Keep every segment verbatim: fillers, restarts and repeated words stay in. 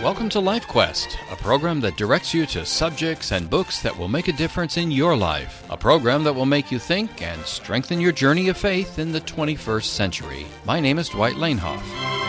Welcome to Life Quest, a program that directs you to subjects and books that will make a difference in your life. A program that will make you think and strengthen your journey of faith in the twenty-first century. My name is Dwight Lanehoff.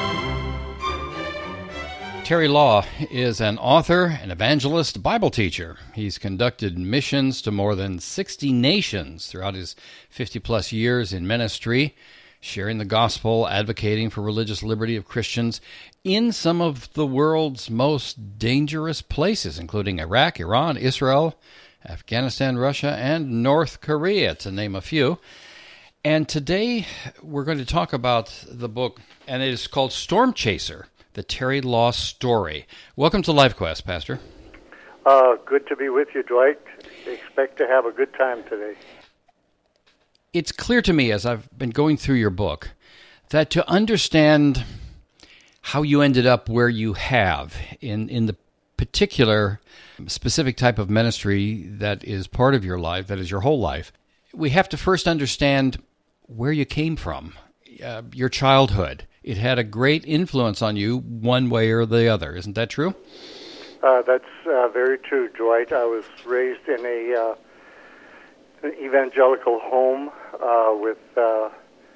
Terry Law is an author, an evangelist, Bible teacher. He's conducted missions to more than sixty nations throughout his fifty-plus years in ministry, sharing the gospel, advocating for religious liberty of Christians in some of the world's most dangerous places, including Iraq, Iran, Israel, Afghanistan, Russia, and North Korea, to name a few. And today we're going to talk about the book, and it is called Storm Chaser, The Terry Law Story. Welcome to Life Quest, Pastor. Uh, good to be with you, Dwight. Expect to have a good time today. It's clear to me as I've been going through your book that to understand how you ended up where you have in, in the particular specific type of ministry that is part of your life, that is your whole life, we have to first understand where you came from, uh, your childhood. It had a great influence on you one way or the other. Isn't that true? Uh, that's uh, very true, Dwight. I was raised in a uh, an evangelical home uh, with uh,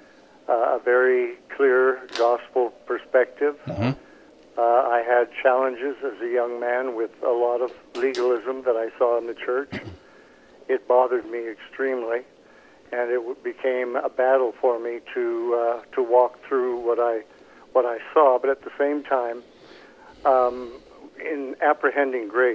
a very clear gospel perspective. Mm-hmm. Uh, I had challenges as a young man with a lot of legalism that I saw in the church. It bothered me extremely, and it w- became a battle for me to uh, to walk through what I what I saw. But at the same time, um, in apprehending grace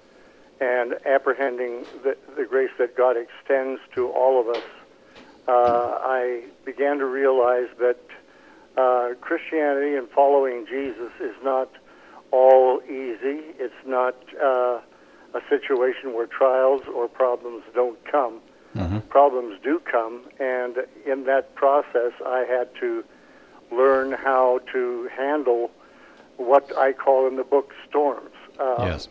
and apprehending the, the grace that God extends to all of us, uh, I began to realize that uh, Christianity and following Jesus is not all easy. It's not uh, a situation where trials or problems don't come. Mm-hmm. Problems do come, and in that process, I had to learn how to handle what I call in the book storms. Uh, Yes.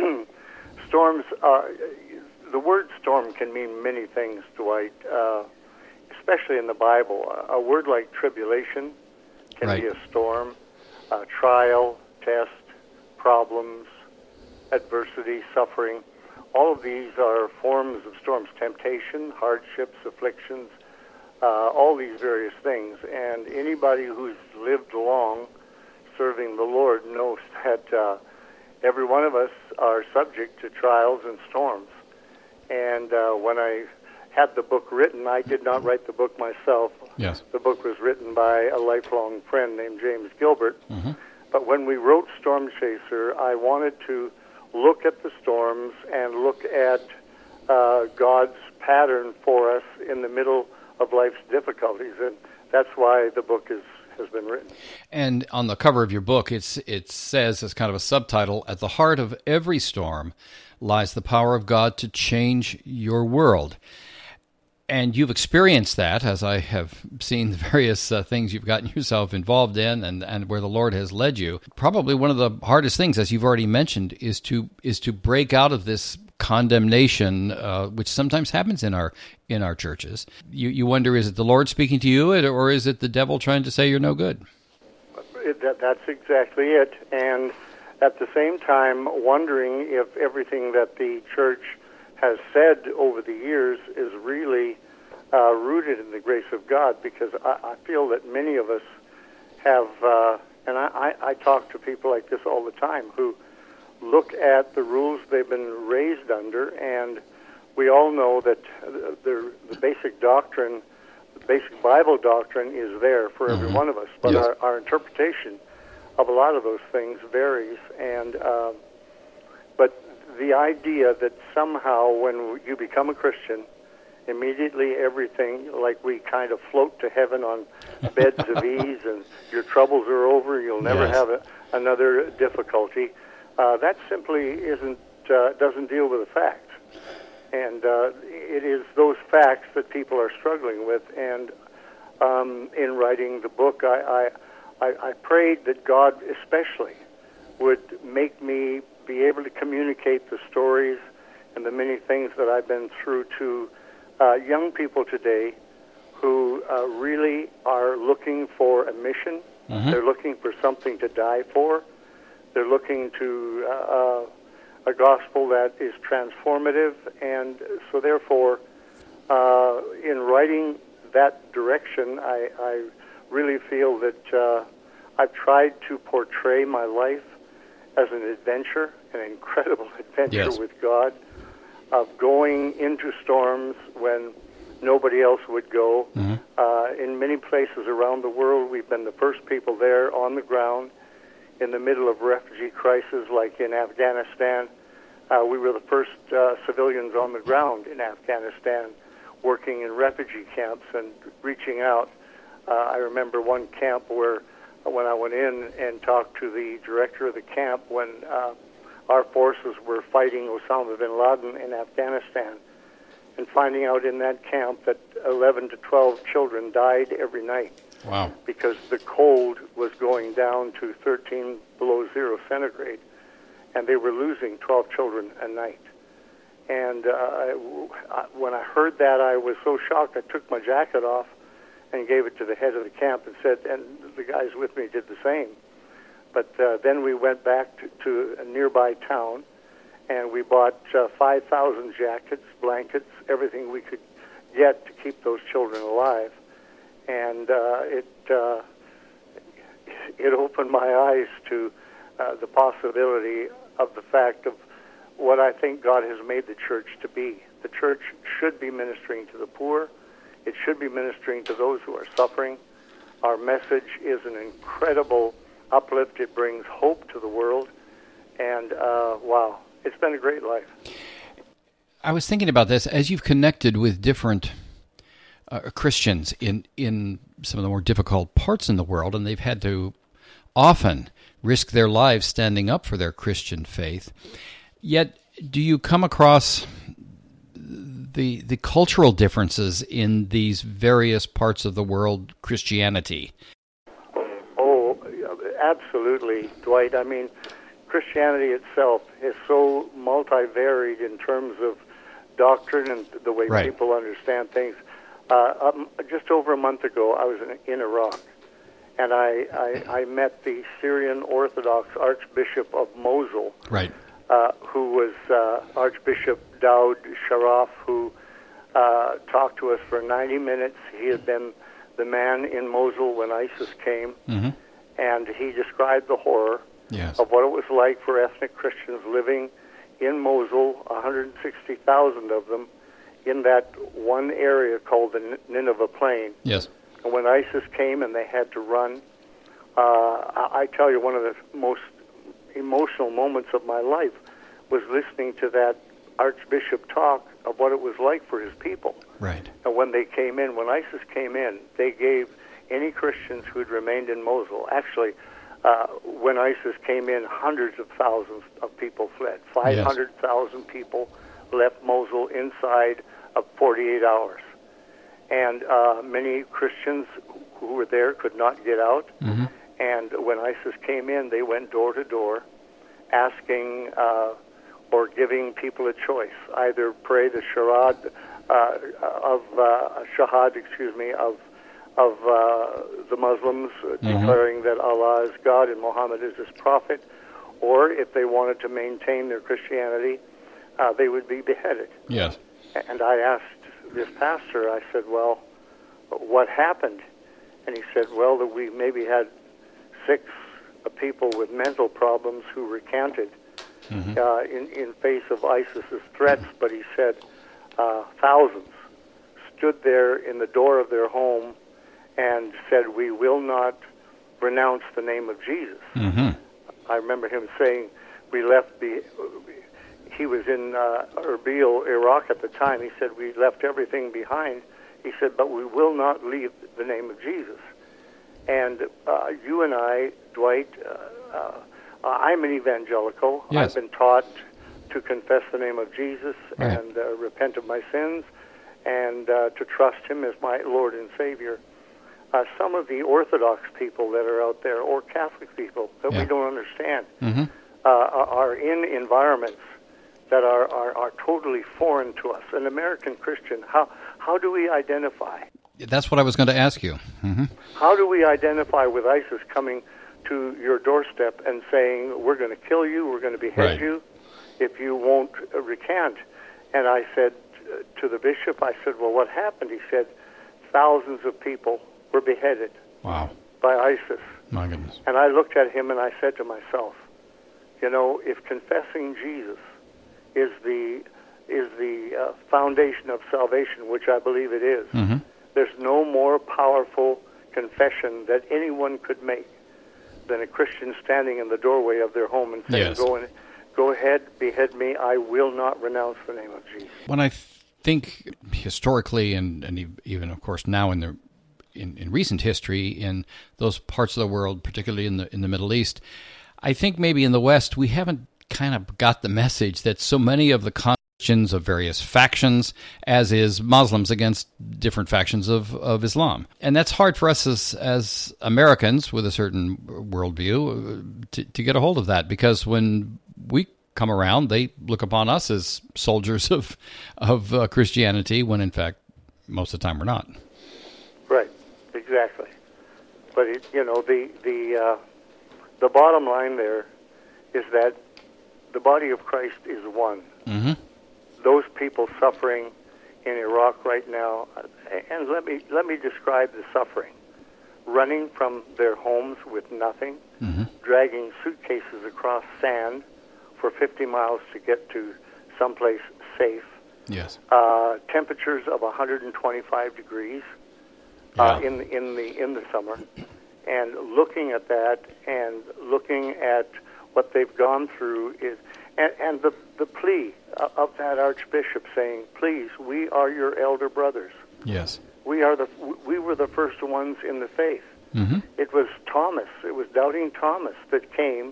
Storms are, the word storm can mean many things, Dwight, uh, especially in the Bible. A word like tribulation can Right. be a storm, uh, trial, test, problems, adversity, suffering. All of these are forms of storms, temptation, hardships, afflictions, uh, all these various things. And anybody who's lived long serving the Lord knows that uh, every one of us are subject to trials and storms. And uh, when I had the book written, I did not write the book myself. Yes. The book was written by a lifelong friend named James Gilbert. Mm-hmm. But when we wrote Storm Chaser, I wanted to look at the storms and look at uh, God's pattern for us in the middle of life's difficulties. And that's why the book is has been written. And on the cover of your book, it's it says as kind of a subtitle, "At the heart of every storm lies the power of God to change your world." And you've experienced that, as I have seen the various uh, things you've gotten yourself involved in and, and where the Lord has led you. Probably one of the hardest things, as you've already mentioned, is to is to break out of this condemnation, uh, which sometimes happens in our in our churches. You you wonder, is it the Lord speaking to you, or is it the devil trying to say you're no good? It, that, that's exactly it. And at the same time, wondering if everything that the church has said over the years is really uh, rooted in the grace of God, because I, I feel that many of us have, uh, and I, I, I talk to people like this all the time, who look at the rules they've been raised under, and we all know that the, the basic doctrine, the basic Bible doctrine is there for every Mm-hmm. one of us, but Yes. our, our interpretation of a lot of those things varies, and uh, but the idea that somehow when you become a Christian, immediately everything, like we kind of float to heaven on beds of ease, and your troubles are over, you'll never Yes. have a, another difficulty. Uh, that simply isn't uh, doesn't deal with the facts, and uh, it is those facts that people are struggling with. And um, in writing the book, I, I, I, I prayed that God especially would make me be able to communicate the stories and the many things that I've been through to uh, young people today who uh, really are looking for a mission. Mm-hmm. They're looking for something to die for. They're looking to uh, a gospel that is transformative, and so therefore, uh, in writing that direction, I, I really feel that uh, I've tried to portray my life as an adventure, an incredible adventure Yes. with God, of going into storms when nobody else would go. Mm-hmm. Uh, in many places around the world, we've been the first people there on the ground in the middle of refugee crisis, like in Afghanistan. Uh, we were the first uh, civilians on the ground in Afghanistan working in refugee camps and reaching out. Uh, I remember one camp where when I went in and talked to the director of the camp when uh, our forces were fighting Osama bin Laden in Afghanistan, and finding out in that camp that eleven to twelve children died every night. Wow. Because the cold was going down to thirteen below zero centigrade, and they were losing twelve children a night. And uh, I, when I heard that, I was so shocked, I took my jacket off and gave it to the head of the camp and said, and the guys with me did the same. But uh, then we went back to, to a nearby town, and we bought uh, five thousand jackets, blankets, everything we could get to keep those children alive. And uh, it uh, it opened my eyes to uh, the possibility of the fact of what I think God has made the church to be. The church should be ministering to the poor. It should be ministering to those who are suffering. Our message is an incredible uplift. It brings hope to the world. And, uh, wow, it's been a great life. I was thinking about this as you've connected with different uh, Christians in, in some of the more difficult parts in the world, and they've had to often risk their lives standing up for their Christian faith. Yet, do you come across the the cultural differences in these various parts of the world Christianity? Oh, absolutely, Dwight. I mean, Christianity itself is so multivaried in terms of doctrine and the way Right. people understand things. Uh, um, just over a month ago, I was in, in Iraq, and I, I, I met the Syrian Orthodox Archbishop of Mosul, Right. uh, who was uh, Archbishop Daoud Sharaf, who uh, talked to us for ninety minutes. He had been the man in Mosul when ISIS came, Mm-hmm. and he described the horror Yes. of what it was like for ethnic Christians living in Mosul, one hundred sixty thousand of them, in that one area called the Nineveh Plain. Yes. And when ISIS came and they had to run, uh, I, I tell you, one of the most emotional moments of my life was listening to that Archbishop talk of what it was like for his people. Right. And when they came in, when ISIS came in, they gave any Christians who had remained in Mosul, actually, uh, when ISIS came in, hundreds of thousands of people fled. five hundred thousand people left Mosul inside of forty-eight hours. And uh, many Christians who were there could not get out. Mm-hmm. And when ISIS came in, they went door to door asking uh, or giving people a choice. Either pray the Shahad, uh, of, uh, Shahad, excuse me, of of uh, the Muslims, uh, Mm-hmm. declaring that Allah is God and Muhammad is his prophet, or if they wanted to maintain their Christianity, uh, they would be beheaded. Yes. And I asked this pastor, I said, well, what happened? And he said, well, that we maybe had six uh, people with mental problems who recanted Mm-hmm. uh, in, in face of ISIS's threats, but he said uh, thousands stood there in the door of their home and said, we will not renounce the name of Jesus. Mm-hmm. I remember him saying, we left the, he was in uh, Erbil, Iraq at the time. He said, we left everything behind. He said, but we will not leave the name of Jesus. And uh, you and I, Dwight, uh, uh, I'm an evangelical. Yes. I've been taught to confess the name of Jesus Right. and uh, repent of my sins and uh, to trust him as my Lord and Savior. Uh, some of the Orthodox people that are out there, or Catholic people that Yeah. we don't understand, Mm-hmm. uh, are in environments that are, are, are totally foreign to us. An American Christian, how, how do we identify? That's what I was going to ask you. Mm-hmm. How do we identify with ISIS coming to your doorstep and saying, we're going to kill you, we're going to behead Right. you if you won't uh, recant. And I said uh, to the bishop, I said, well, what happened? He said, thousands of people were beheaded Wow. by ISIS. My goodness. And I looked at him and I said to myself, you know, if confessing Jesus is the is the uh, foundation of salvation, which I believe it is, Mm-hmm. there's no more powerful confession that anyone could make than a Christian standing in the doorway of their home and saying, Yes. go, in, go ahead, behead me, I will not renounce the name of Jesus. When I think historically, and, and e- even, of course, now in the in, in recent history, in those parts of the world, particularly in the in the Middle East, I think maybe in the West we haven't kind of got the message that so many of the Christians of various factions, as is Muslims against different factions of, of Islam. And that's hard for us as as Americans with a certain worldview uh, to, to get a hold of that, because when we come around, they look upon us as soldiers of of uh, Christianity, when in fact most of the time we're not. Right, exactly. But, it, you know, the, the, uh, the bottom line there is that the body of Christ is one. Mm-hmm. Those people suffering in Iraq right now, and let me let me describe the suffering: running from their homes with nothing, Mm-hmm. dragging suitcases across sand for fifty miles to get to someplace safe, Yes. uh, temperatures of one hundred twenty-five degrees uh, in the, in the in the summer, and looking at that and looking at what they've gone through is. And, and the, the plea of that archbishop saying, please, we are your elder brothers. Yes. We are the we were the first ones in the faith. Mm-hmm. It was Thomas, it was doubting Thomas that came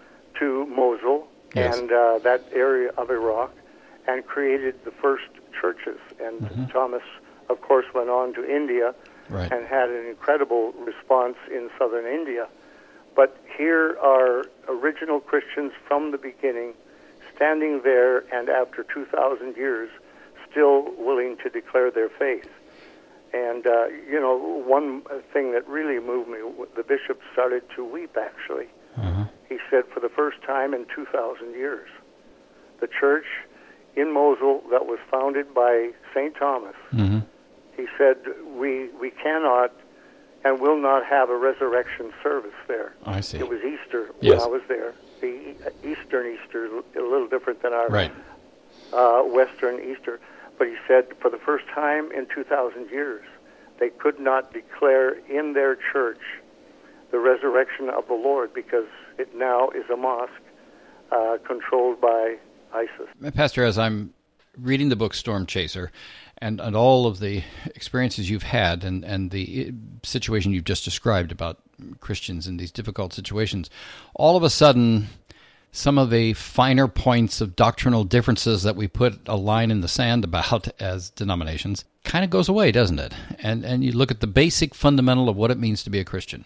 to Mosul Yes. and uh, that area of Iraq and created the first churches. And Mm-hmm. Thomas, of course, went on to India Right. and had an incredible response in southern India. But here are original Christians from the beginning, standing there, and after two thousand years, still willing to declare their faith. And, uh, you know, one thing that really moved me, the bishop started to weep, actually. Uh-huh. He said, for the first time in two thousand years, the church in Mosul that was founded by Saint Thomas, Mm-hmm. he said, we, we cannot and will not have a resurrection service there. I see. It was Easter Yes. when I was there. The Eastern Easter, a little different than our Right. uh, Western Easter. But he said for the first time in two thousand years, they could not declare in their church the resurrection of the Lord because it now is a mosque uh, controlled by ISIS. Pastor, as I'm reading the book Storm Chaser, and, and all of the experiences you've had and, and the situation you've just described about Christians in these difficult situations, all of a sudden, some of the finer points of doctrinal differences that we put a line in the sand about as denominations kind of goes away, doesn't it? And and you look at the basic fundamental of what it means to be a Christian.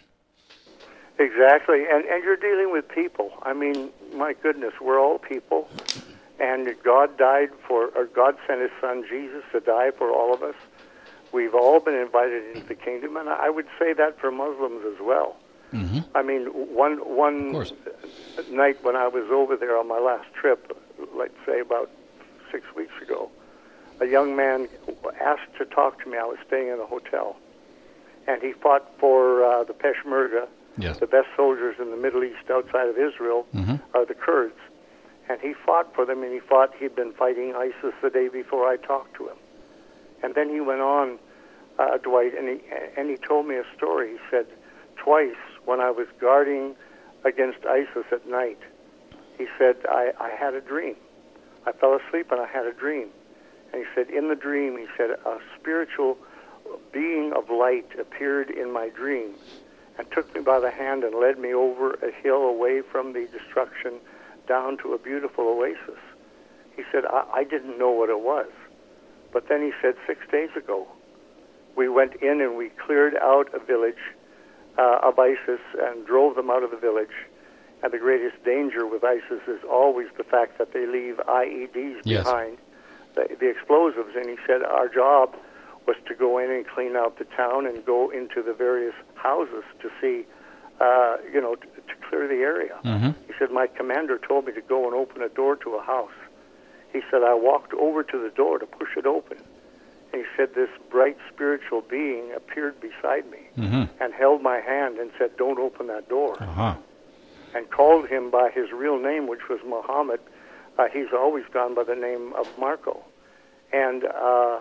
Exactly, and and you're dealing with people. I mean, my goodness, we're all people, and God died for, or God sent His Son Jesus to die for all of us. We've all been invited into the kingdom, and I would say that for Muslims as well. Mm-hmm. I mean, one one night when I was over there on my last trip, let's say about six weeks ago, a young man asked to talk to me. I was staying in a hotel, and he fought for uh, the Peshmerga. Yes. The best soldiers in the Middle East outside of Israel Mm-hmm. are the Kurds. And he fought for them, and he thought he'd been fighting ISIS the day before I talked to him. And then he went on, uh, Dwight, and he, and he told me a story. He said, twice when I was guarding against ISIS at night, he said, I, I had a dream. I fell asleep and I had a dream. And he said, in the dream, he said, a spiritual being of light appeared in my dream and took me by the hand and led me over a hill away from the destruction down to a beautiful oasis. He said, I, I didn't know what it was. But then he said, six days ago, we went in and we cleared out a village uh, of ISIS and drove them out of the village. And the greatest danger with ISIS is always the fact that they leave I E Ds Yes. behind, the, the explosives. And he said, our job was to go in and clean out the town and go into the various houses to see uh, you know, to, to clear the area. Mm-hmm. He said, my commander told me to go and open a door to a house. He said, I walked over to the door to push it open. And he said, this bright spiritual being appeared beside me mm-hmm. and held my hand and said, don't open that door. Uh-huh. And called him by his real name, which was Muhammad. Uh, he's always gone by the name of Marco. And uh,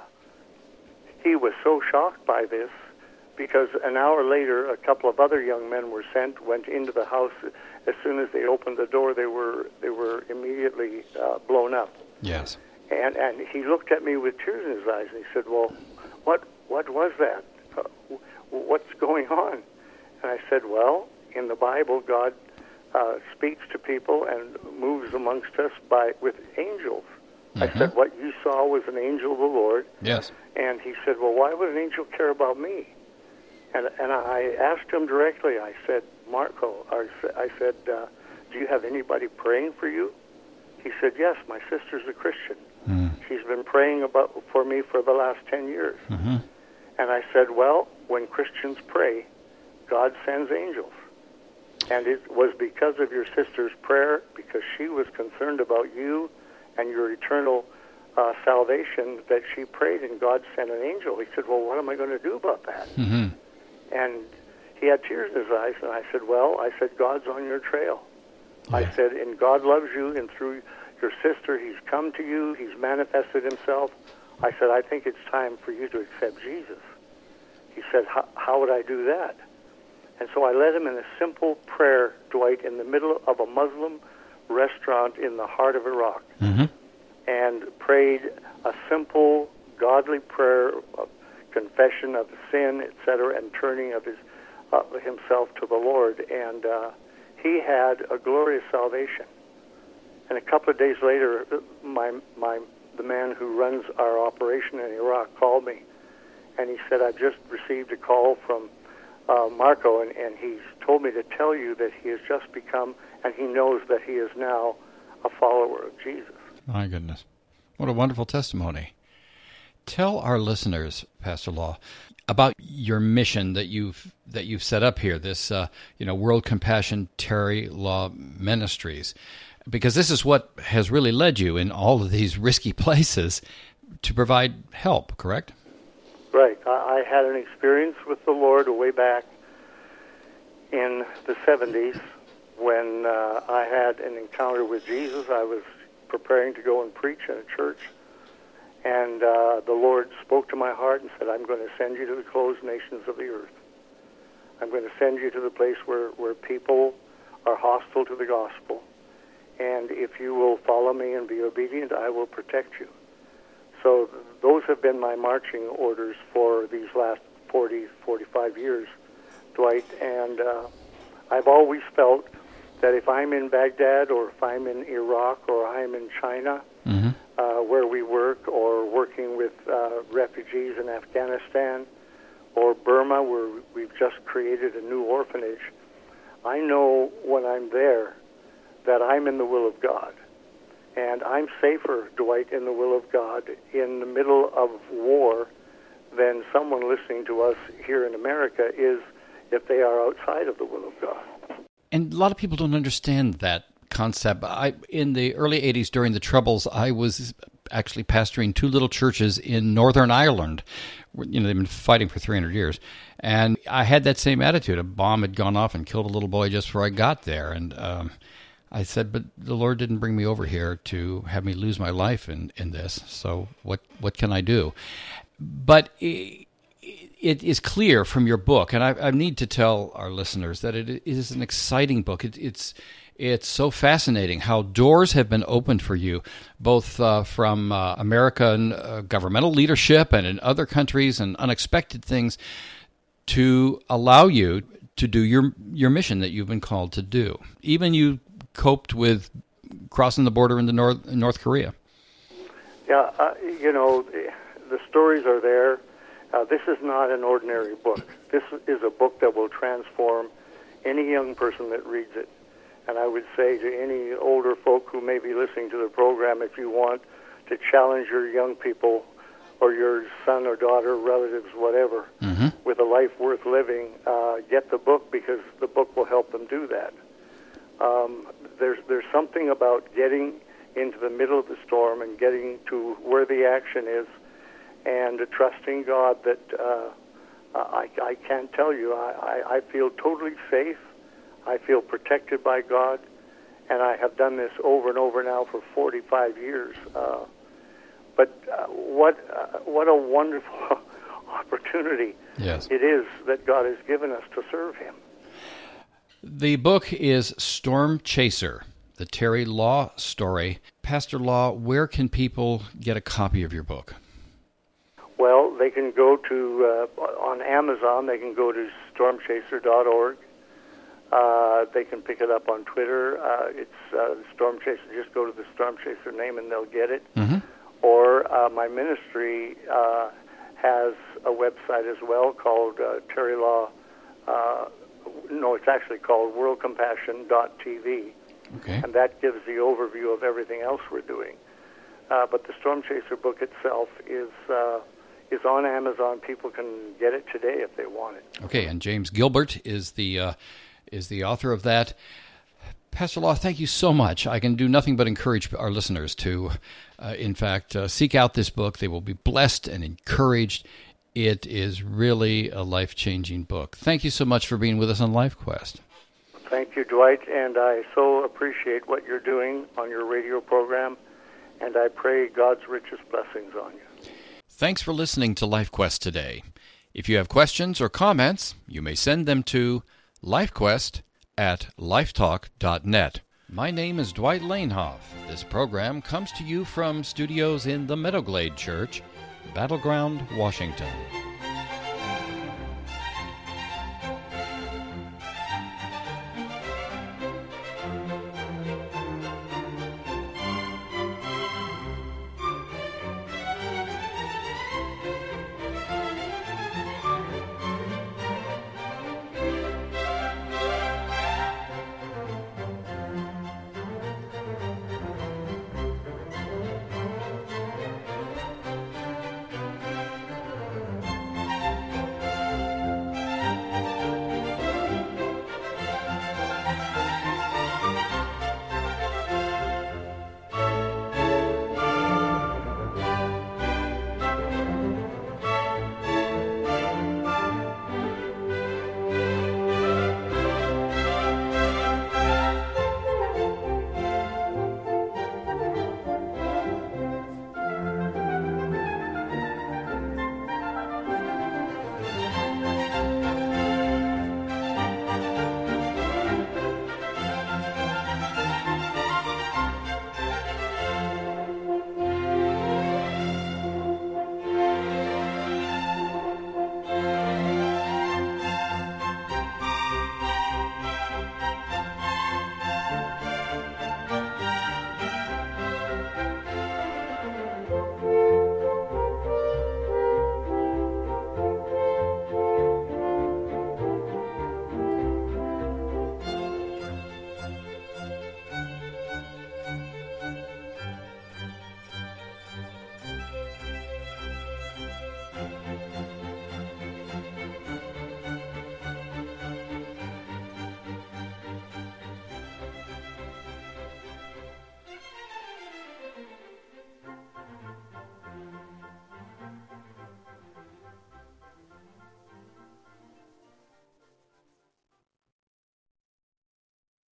he was so shocked by this because an hour later, a couple of other young men were sent, went into the house. As soon as they opened the door, they were they were immediately uh, blown up. Yes. And and he looked at me with tears in his eyes, and he said, well, what what was that? Uh, what's going on? And I said, well, in the Bible, God uh, speaks to people and moves amongst us by with angels. Mm-hmm. I said, what you saw was an angel of the Lord. Yes. And he said, well, why would an angel care about me? And and I asked him directly, I said, Marco, I said, uh, do you have anybody praying for you? He said, yes, my sister's a Christian. Mm. She's been praying about for me for the last ten years. Mm-hmm. And I said, well, when Christians pray, God sends angels. And it was because of your sister's prayer, because she was concerned about you and your eternal uh, salvation, that she prayed and God sent an angel. He said, well, what am I going to do about that? Mm-hmm. And he had tears in his eyes, and I said, well, I said, God's on your trail. Yeah. I said, and God loves you, and through your sister, he's come to you, he's manifested himself. I said, I think it's time for you to accept Jesus. He said, how would I do that? And so I led him in a simple prayer, Dwight, in the middle of a Muslim restaurant in the heart of Iraq, mm-hmm. and prayed a simple, godly prayer of confession of sin, et cetera, and turning of his uh, himself to the Lord. And uh, he had a glorious salvation. And a couple of days later, my my the man who runs our operation in Iraq called me, and he said, I've just received a call from uh, Marco, and, and he's told me to tell you that he has just become, and he knows that he is now a follower of Jesus. My goodness. What a wonderful testimony. Tell our listeners, Pastor Law, about your mission that you've that you've set up here, this uh, you know World Compassion Terry Law Ministries, because this is what has really led you in all of these risky places to provide help, correct? Right. I, I had an experience with the Lord way back in the seventies when uh, I had an encounter with Jesus. I was preparing to go and preach in a church. And uh, the Lord spoke to my heart and said, I'm going to send you to the closed nations of the earth. I'm going to send you to the place where, where people are hostile to the gospel. And if you will follow me and be obedient, I will protect you. So th- those have been my marching orders for these last forty, forty-five years, Dwight. And uh, I've always felt that if I'm in Baghdad or if I'm in Iraq or I'm in China, mm-hmm. Uh, where we work, or working with uh, refugees in Afghanistan, or Burma, where we've just created a new orphanage, I know when I'm there that I'm in the will of God. And I'm safer, Dwight, in the will of God in the middle of war than someone listening to us here in America is if they are outside of the will of God. And a lot of people don't understand that concept. I, in the early eighties, during the Troubles, I was actually pastoring two little churches in Northern Ireland. You know, they've been fighting for three hundred years. And I had that same attitude. A bomb had gone off and killed a little boy just before I got there. And um, I said, but the Lord didn't bring me over here to have me lose my life in, in this. So what, what can I do? But it, it is clear from your book, and I, I need to tell our listeners that it is an exciting book. It, it's It's so fascinating how doors have been opened for you, both uh, from uh, American uh, governmental leadership and in other countries, and unexpected things to allow you to do your your mission that you've been called to do. Even you coped with crossing the border into North North Korea. Yeah, uh, you know, the, the stories are there. Uh, this is not an ordinary book. This is a book that will transform any young person that reads it. And I would say to any older folk who may be listening to the program, if you want to challenge your young people or your son or daughter, relatives, whatever, Mm-hmm. with a life worth living, uh, get the book, because the book will help them do that. Um, there's there's something about getting into the middle of the storm and getting to where the action is, and uh, trusting God that uh, I, I can't tell you. I, I, I feel totally safe. I feel protected by God, and I have done this over and over now for forty-five years. Uh, but uh, what uh, what a wonderful opportunity Yes. it is that God has given us to serve Him. The book is Storm Chaser, the Terry Law story. Pastor Law, where can people get a copy of your book? Well, they can go to, uh, on Amazon, they can go to storm chaser dot org. Uh, they can pick it up on Twitter. Uh, it's uh, Storm Chaser. Just go to the Storm Chaser name and they'll get it. Mm-hmm. Or uh, my ministry uh, has a website as well called uh, Terry Law. Uh, no, it's actually called world compassion dot t v. Okay. And that gives the overview of everything else we're doing. Uh, but the Storm Chaser book itself is uh, is on Amazon. People can get it today if they want it. Okay, and James Gilbert is the uh, is the author of that. Pastor Law, thank you so much. I can do nothing but encourage our listeners to, uh, in fact, uh, seek out this book. They will be blessed and encouraged. It is really a life-changing book. Thank you so much for being with us on LifeQuest. Thank you, Dwight, and I so appreciate what you're doing on your radio program, and I pray God's richest blessings on you. Thanks for listening to LifeQuest today. If you have questions or comments, you may send them to LifeQuest at lifetalk dot net. My name is Dwight Lanehoff. This program comes to you from studios in the Meadowglade Church, Battleground, Washington.